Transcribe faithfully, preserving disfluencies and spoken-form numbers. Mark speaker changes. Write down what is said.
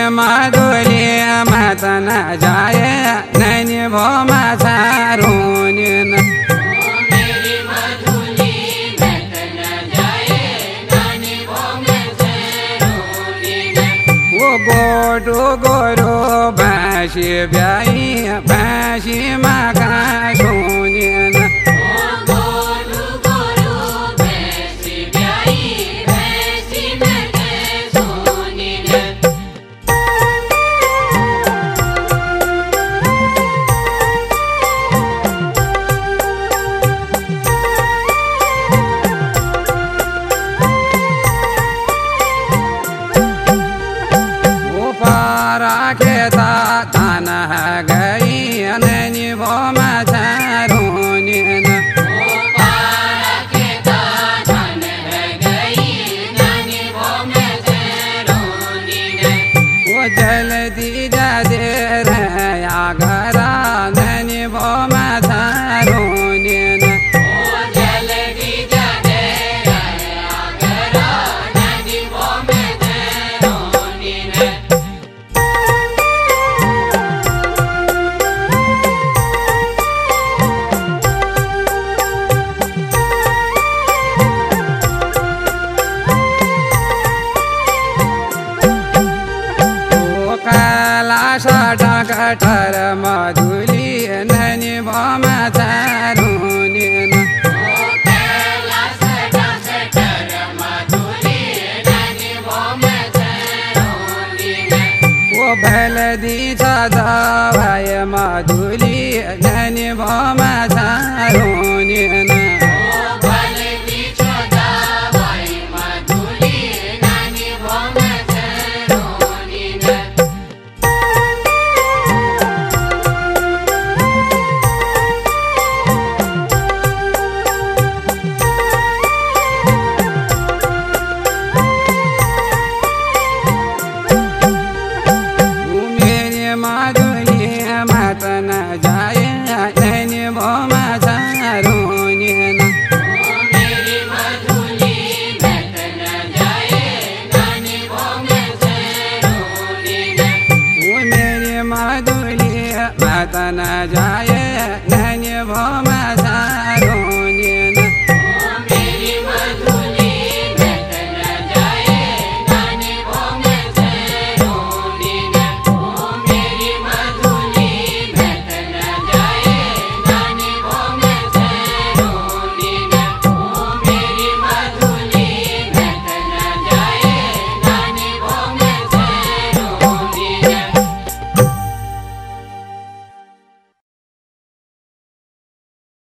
Speaker 1: मधुली मत न जाए नैनी भो मचारोनी गोटो गोरो भाषी ब्याई भाषी मका सोनी जल्दी जादे रया घरा नैनी भो मचारोनी जल्दी जादे रया घरा नैनी भो मचारोनी कटर मधुली नैनी भो मचारोनी वो भल दी भाई मधुली नैनी भो मचारोनी मत न जाए